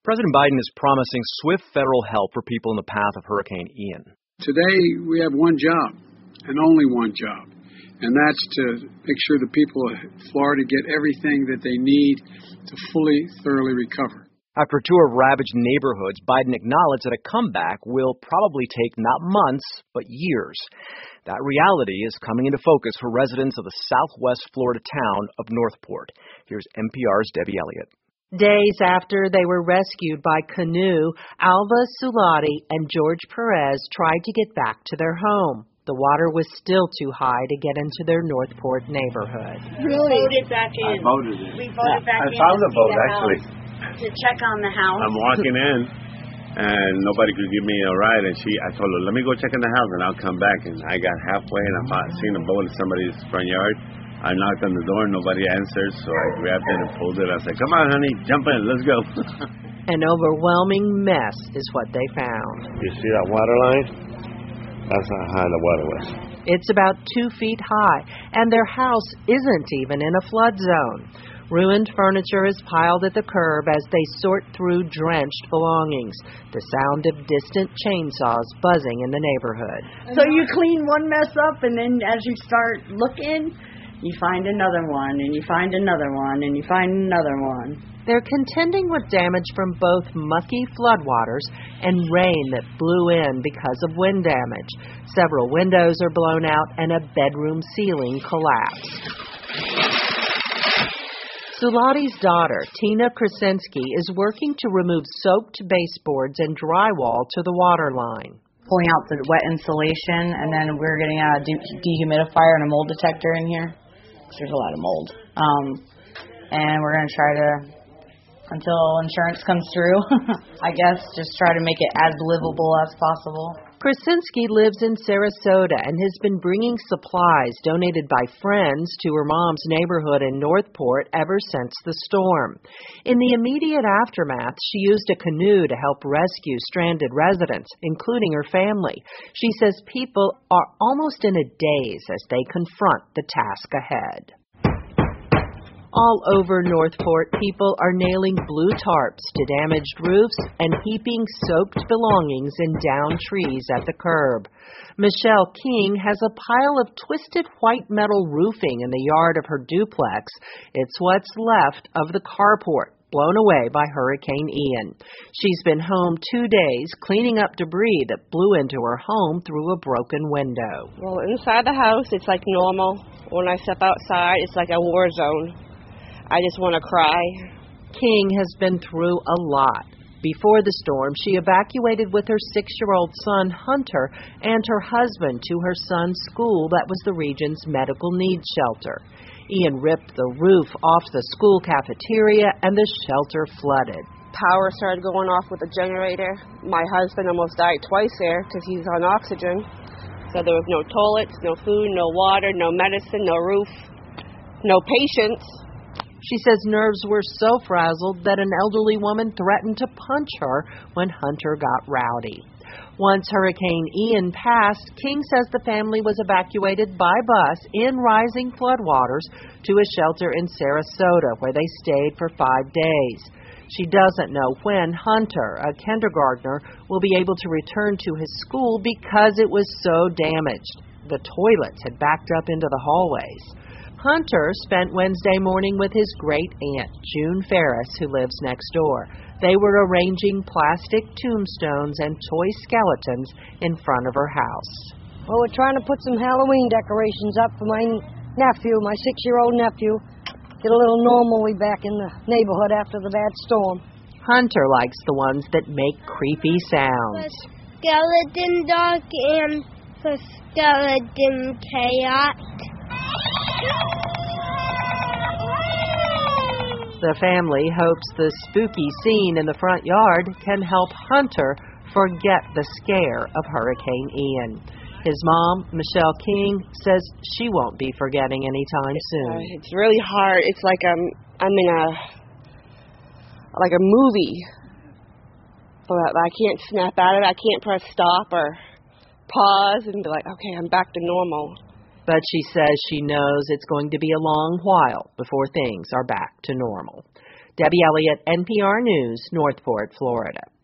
President Biden is promising swift federal help for people in the path of Hurricane Ian. Today, we have one job, and only one job, and that's to make sure the people of Florida get everything that they need to fully, thoroughly recover. After a tour of ravaged neighborhoods, Biden acknowledged that a comeback will probably take not months, but years. That reality is coming into focus for residents of the southwest Florida town of Northport. Here's NPR's Debbie Elliott. Days after they were rescued by canoe, Alva Sulati and George Perez tried to get back to their home. The water was still too high to get into their Northport neighborhood. Really? Voted back in. I voted in. We voted back in. I found the vote, actually. To check on the house. I'm walking in, and nobody could give me a ride, and I told her, let me go check in the house, and I'll come back. And I got halfway, and I seen a boat in somebody's front yard. I knocked on the door, nobody answered, so I grabbed it and pulled it. I said, come on, honey, jump in, let's go. An overwhelming mess is what they found. You see that water line? That's how high the water was. It's about 2 feet high, and their house isn't even in a flood zone. Ruined furniture is piled at the curb as they sort through drenched belongings, the sound of distant chainsaws buzzing in the neighborhood. So you clean one mess up, and then as you start looking, you find another one, and you find another one, and you find another one. They're contending with damage from both mucky floodwaters and rain that blew in because of wind damage. Several windows are blown out, and a bedroom ceiling collapsed. Sulati's daughter, Tina Krasinski, is working to remove soaked baseboards and drywall to the water line. Pulling out the wet insulation, and then we're getting a dehumidifier and a mold detector in here, because there's a lot of mold. And we're going to try to, until insurance comes through, I guess, just try to make it as livable as possible. Krasinski lives in Sarasota and has been bringing supplies donated by friends to her mom's neighborhood in Northport ever since the storm. In the immediate aftermath, she used a canoe to help rescue stranded residents, including her family. She says people are almost in a daze as they confront the task ahead. All over Northport, people are nailing blue tarps to damaged roofs and heaping soaked belongings in downed trees at the curb. Michelle King has a pile of twisted white metal roofing in the yard of her duplex. It's what's left of the carport, blown away by Hurricane Ian. She's been home 2 days cleaning up debris that blew into her home through a broken window. Well, inside the house, it's like normal. When I step outside, it's like a war zone. I just want to cry. King has been through a lot. Before the storm, she evacuated with her 6-year-old son, Hunter, and her husband to her son's school that was the region's medical needs shelter. Ian ripped the roof off the school cafeteria, and the shelter flooded. Power started going off with the generator. My husband almost died twice there because he's on oxygen. So there was no toilets, no food, no water, no medicine, no roof, no patients. She says nerves were so frazzled that an elderly woman threatened to punch her when Hunter got rowdy. Once Hurricane Ian passed, King says the family was evacuated by bus in rising floodwaters to a shelter in Sarasota where they stayed for 5 days. She doesn't know when Hunter, a kindergartner, will be able to return to his school because it was so damaged. The toilets had backed up into the hallways. Hunter spent Wednesday morning with his great-aunt, June Ferris, who lives next door. They were arranging plastic tombstones and toy skeletons in front of her house. Well, we're trying to put some Halloween decorations up for my nephew, my 6-year-old nephew. Get a little normally back in the neighborhood after the bad storm. Hunter likes the ones that make creepy sounds. The skeleton dog and the skeleton cat. The family hopes the spooky scene in the front yard can help Hunter forget the scare of Hurricane Ian. His mom, Michelle King, says she won't be forgetting anytime soon. It's really hard. It's like I'm in a movie. But I can't snap out of it. I can't press stop or pause and be like, okay, I'm back to normal. But she says she knows it's going to be a long while before things are back to normal. Debbie Elliott, NPR News, Northport, Florida.